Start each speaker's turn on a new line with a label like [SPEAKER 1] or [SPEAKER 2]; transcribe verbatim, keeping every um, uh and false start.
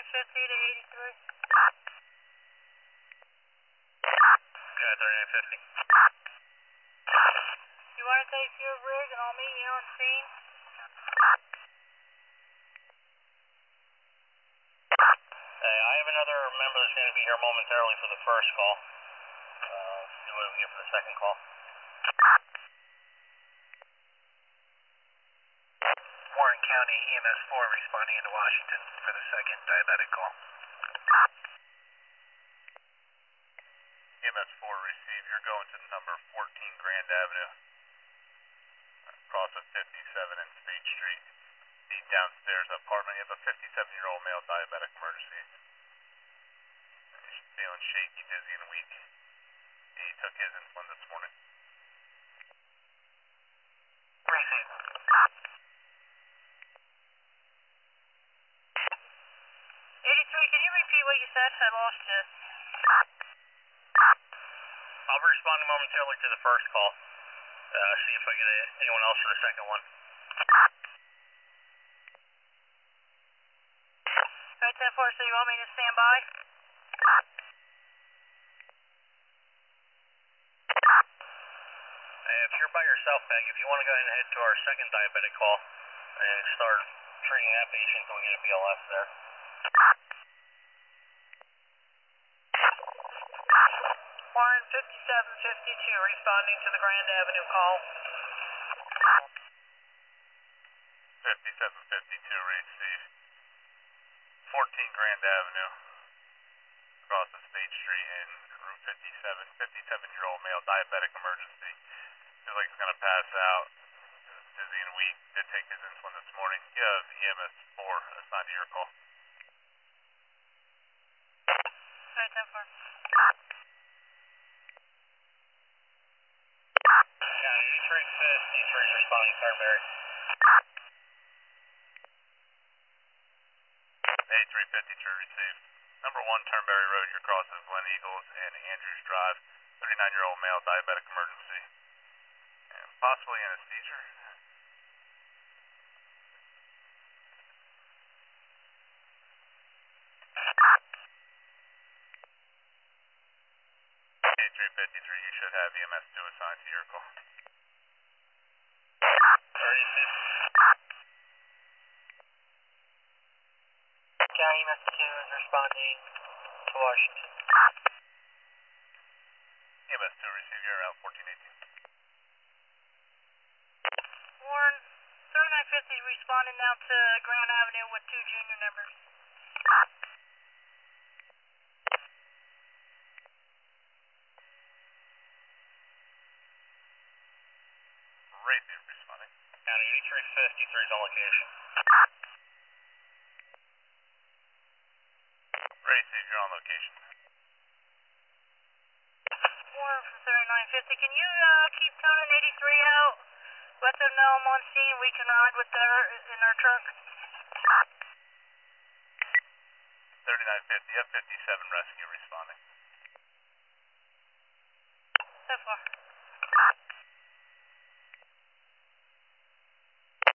[SPEAKER 1] fifty to eighty-three.
[SPEAKER 2] Yeah, thirty-nine fifty.
[SPEAKER 1] You want to take your rig and I'll meet you on scene?
[SPEAKER 2] Hey, I have another member that's going to be here momentarily for the first call. Uh, see what we get for the second call.
[SPEAKER 3] Warren County E M S four responding into Washington for the second diabetic call.
[SPEAKER 2] E M S four receive. You're going to number fourteen Grand Avenue. Across of fifty-seven and State Street. The downstairs apartment. You have a fifty-seven-year-old male diabetic emergency. He's feeling shaky, dizzy, and weak. He took his insulin this morning.
[SPEAKER 3] Receive.
[SPEAKER 1] eighty-three, can you repeat what you said? I lost you.
[SPEAKER 2] I'll be responding momentarily to the first call. Uh, see if I get anyone else for the second one.
[SPEAKER 1] Alright, ten four, so you want me to stand by?
[SPEAKER 2] Hey, if you're by yourself, Meg, if you want to go ahead and head to our second diabetic call and start treating that patient until we get a B L S there.
[SPEAKER 1] Warren fifty-seven fifty-two responding to the Grand Avenue call.
[SPEAKER 2] fifty-seven fifty-two receive. fourteen Grand Avenue. Across the State Street in Route fifty-seven. fifty-seven-year-old male diabetic emergency. Feels like he's going to pass out. Dizzy and weak. Did take his insulin this morning. You have E M S four assigned to your call.
[SPEAKER 1] Alright, ten four.
[SPEAKER 2] Yeah, eighty-three fifty-three is responding, Turnberry. eighty-three fifty-three received. Number one, Turnberry Road, your cross of Glen Eagles and Andrews Drive. thirty-nine-year-old male diabetic emergency. And possibly anesthesia. eighty-three fifty-three, you should have E M S two assigned to your call.
[SPEAKER 3] County E M S two is responding to Washington.
[SPEAKER 2] E M S two receive, you're out fourteen eighteen.
[SPEAKER 1] Warren, thirty-nine fifty is responding now to Grand Avenue with two junior members.
[SPEAKER 2] Receive responding. County eighty-three fifty-three is on location. Receive, you're on location.
[SPEAKER 1] Warren from thirty-nine fifty, can you uh, keep tuning eighty-three out? Let them know I'm on scene. We can ride with their in our truck.
[SPEAKER 2] thirty-nine fifty, F fifty-seven rescue responding.
[SPEAKER 1] So far.